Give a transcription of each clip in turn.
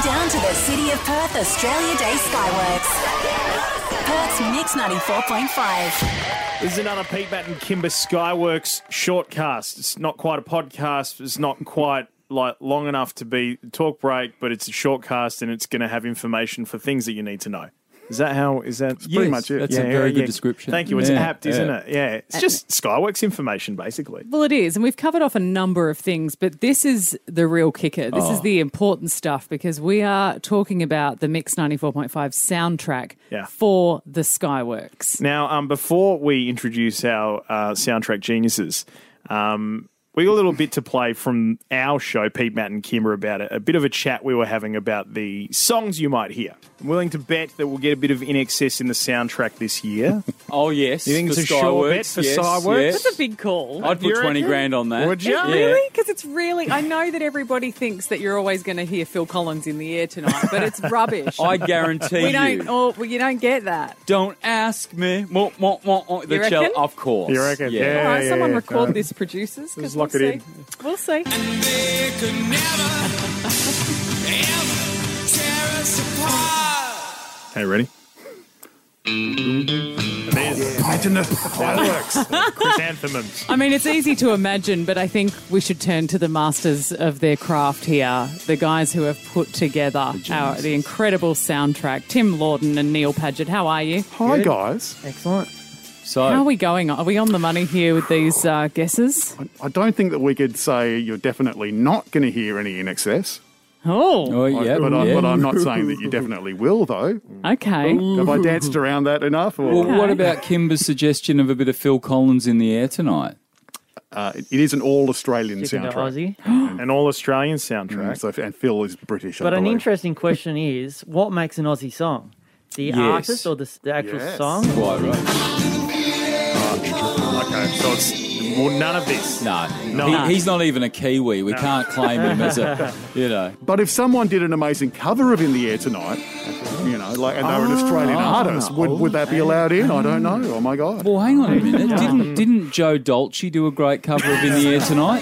down to the City of Perth Australia Day Skyworks. Perth's Mix 94.5. This is another Pete Matt and Kimber Skyworks shortcast. It's not quite a podcast. It's not quite like long enough to be a talk break, but it's a shortcast and it's going to have information for things that you need to know. Is that pretty much it. That's a very good description. Thank you. It's apt, isn't it? Yeah. It's just Skyworks information, basically. Well, it is. And we've covered off a number of things, but this is the real kicker. This is the important stuff because we are talking about the Mix 94.5 soundtrack for the Skyworks. Now, before we introduce our soundtrack geniuses, we got a little bit to play from our show, Pete, Matt and Kimber, about it. A bit of a chat we were having about the songs you might hear. I'm willing to bet that we'll get a bit of In Excess in the soundtrack this year. Oh, yes. You think it's a sure bet for Skyworks? Yes. That's a big call. I'd put 20 grand on that. Would you? Yeah. Really? Because it's really... I know that everybody thinks that you're always going to hear Phil Collins in the air tonight, but it's rubbish. I guarantee you don't get that. Don't ask me. The reckon? cello, of course. You reckon? Yeah. All right, someone record this, producers. Let's We'll lock it in. We'll see. And they could never, ever tear us apart. Okay, ready? Imagine the fireworks. Chrysanthemums. I mean, it's easy to imagine, but I think we should turn to the masters of their craft here, the guys who have put together the incredible soundtrack, Tim Lawden and Neil Paget. How are you? Hi, guys. Excellent. So, How are we going? Are we on the money here with these guesses? I don't think that we could say you're definitely not going to hear any In Excess. Oh, yeah. But I'm not saying that you definitely will, though. okay. Have I danced around that enough? Or? Well, what about Kimber's suggestion of a bit of Phil Collins in the air tonight? It is an all-Australian Sticking to soundtrack. Aussie. An all-Australian soundtrack. And Phil is British, But I an believe. interesting question is, what makes an Aussie song? The Yes. artist or the actual Yes. song? Quite right. Okay, so it's none of this. No. No. He's not even a Kiwi. We can't claim him as a, But if someone did an amazing cover of In the Air Tonight, and they were an Australian artist, would that be allowed in? I don't know. Oh, my God. Well, hang on a minute. Didn't Joe Dolce do a great cover of In the Air Tonight?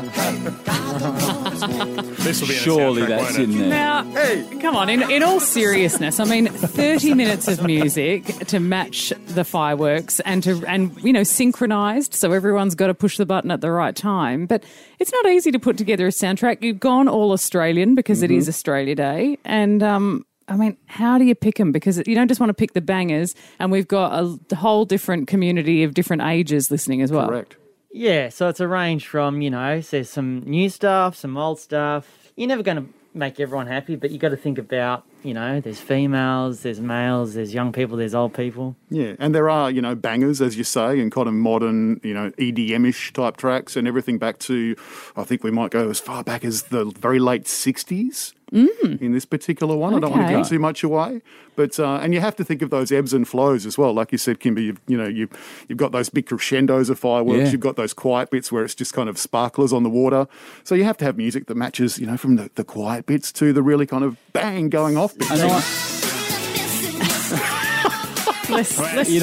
This will be Surely in the soundtrack, that's won't it? in there. Now, come on, in all seriousness, I mean, 30 minutes of music to match the fireworks and synchronised, so everyone's got to push the button at the right time. But it's not easy to put together a soundtrack. You've gone all Australian because it is Australia Day. And, I mean, how do you pick them? Because you don't just want to pick the bangers, and we've got a whole different community of different ages listening as well. Correct. Yeah, so it's a range from, there's some new stuff, some old stuff. You're never going to make everyone happy, but you got to think about, there's females, there's males, there's young people, there's old people. Yeah, and there are, bangers, as you say, and kind of modern, EDM-ish type tracks and everything back to, I think we might go as far back as the very late 60s. In this particular one. I don't want to give too much away. But and you have to think of those ebbs and flows as well. Like you said, Kimber, you've got those big crescendos of fireworks. Yeah. You've got those quiet bits where it's just kind of sparklers on the water. So you have to have music that matches, from the quiet bits to the really kind of bang going off bits. And Let's I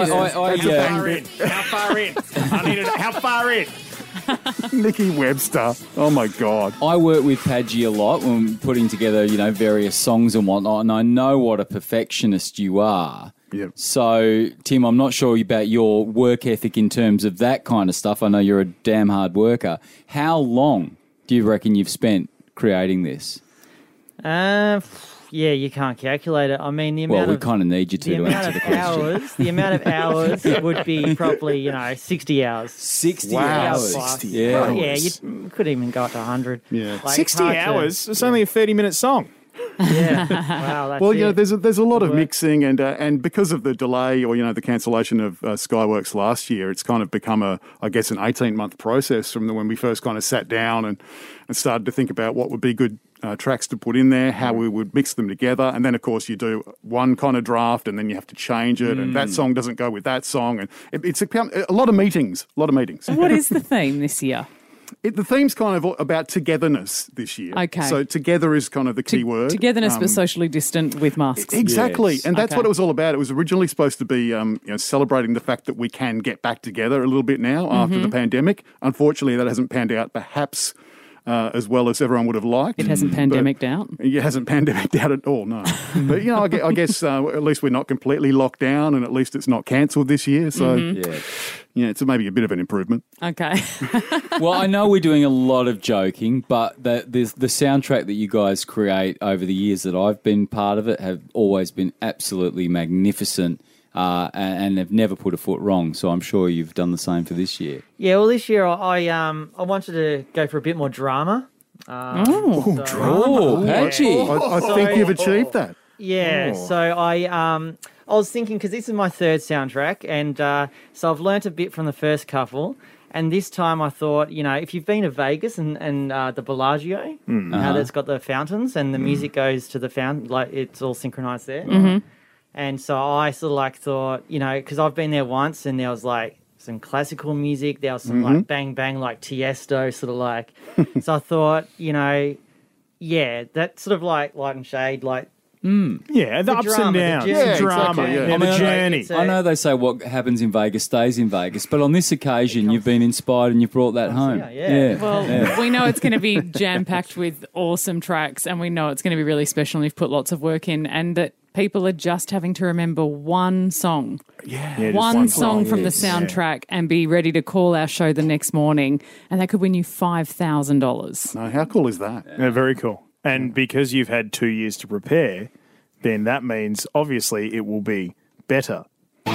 How far in? I need it. How far in? Nicky Webster. Oh, my God. I work with Padgy a lot when putting together, various songs and whatnot, and I know what a perfectionist you are. Yep. So, Tim, I'm not sure about your work ethic in terms of that kind of stuff. I know you're a damn hard worker. How long do you reckon you've spent creating this? Yeah, you can't calculate it. I mean, the amount Well, we of kind of need you to answer the question. the amount of hours would be probably 60 hours. 60 Wow. hours. 60 Yeah. Well, yeah, you could even go up to 100. Yeah. Like, 60 hard to- hours? It's only a 30-minute song. Yeah. Wow, that's Well, it. there's a lot of mixing, and because of the delay or the cancellation of Skyworks last year, it's kind of become an 18-month process from when we first kind of sat down and started to think about what would be good tracks to put in there, how we would mix them together, and then of course you do one kind of draft, and then you have to change it, and that song doesn't go with that song, and it's a lot of meetings. What is the theme this year? The theme's kind of about togetherness this year. Okay. So together is kind of the key word. Togetherness, but socially distant with masks. Exactly. Yes. And that's Okay. what it was all about. It was originally supposed to be celebrating the fact that we can get back together a little bit now after the pandemic. Unfortunately, that hasn't panned out perhaps as well as everyone would have liked. It hasn't pandemiced out. It hasn't pandemiced out at all, no. But, I guess at least we're not completely locked down, and at least it's not cancelled this year. So, it's maybe a bit of an improvement. Okay. Well, I know we're doing a lot of joking, but the soundtrack that you guys create over the years that I've been part of it have always been absolutely magnificent. And have never put a foot wrong, so I'm sure you've done the same for this year. Yeah, well, this year I wanted to go for a bit more drama. Patchy. I think you've achieved that. Yeah, so I was thinking, because this is my third soundtrack, and so I've learnt a bit from the first couple. And this time I thought, if you've been to Vegas and the Bellagio, how that's got the fountains and the music goes to the fountain, like it's all synchronized there. Mm-hmm. And so I sort of thought, because I've been there once and there was some classical music, there was some bang bang like Tiesto sort of so I thought, that sort of light and shade, Yeah, the ups drama, and downs, the drama, exactly, yeah. and the journey. I know they say what happens in Vegas stays in Vegas, but on this occasion you've been inspired and you've brought that home. Well, we know it's going to be jam-packed with awesome tracks, and we know it's going to be really special, and you've put lots of work in, and that people are just having to remember one song. One song from the soundtrack and be ready to call our show the next morning, and that could win you $5,000. No, how cool is that? Yeah, very cool. And because you've had 2 years to prepare, then that means obviously it will be better. Oh,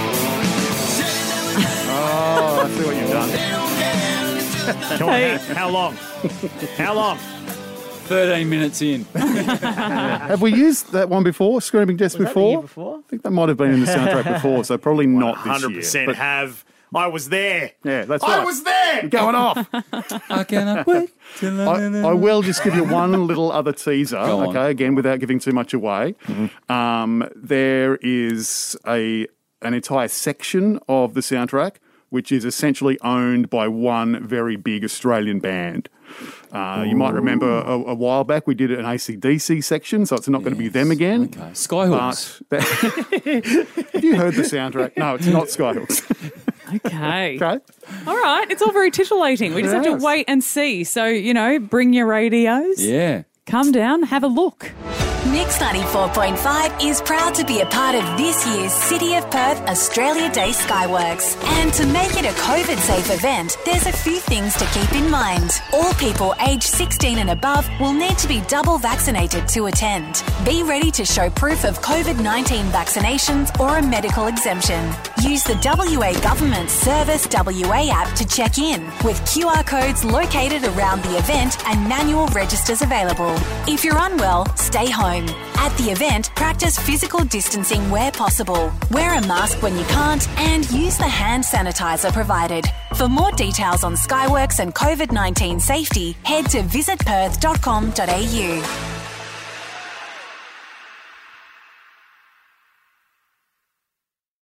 I see what you've done. How long? How long? 13 minutes in. Have we used that one before, Screaming Death, Was that the before? year before? I think that might have been in the soundtrack before, so probably not this year. 100% But- have. I was there. Yeah, that's right. I was there. You're going off. I cannot wait till I will just give you one little other teaser, Go on. okay, again, without giving too much away. There is an entire section of the soundtrack which is essentially owned by one very big Australian band. You might remember a while back we did an AC/DC section, so it's not going to be them again. Okay. Skyhooks. But have you heard the soundtrack? No, it's not Skyhooks. Okay. Okay. All right. It's all very titillating. We just have to Yes. wait and see. So, bring your radios. Yeah. Come down, have a look. Mix 94.5 is proud to be a part of this year's City of Perth Australia Day Skyworks. And to make it a COVID-safe event, there's a few things to keep in mind. All people aged 16 and above will need to be double vaccinated to attend. Be ready to show proof of COVID-19 vaccinations or a medical exemption. Use the WA Government Service WA app to check in, with QR codes located around the event and manual registers available. If you're unwell, stay home. At the event, practice physical distancing where possible. Wear a mask when you can't and use the hand sanitizer provided. For more details on Skyworks and COVID-19 safety, head to visitperth.com.au.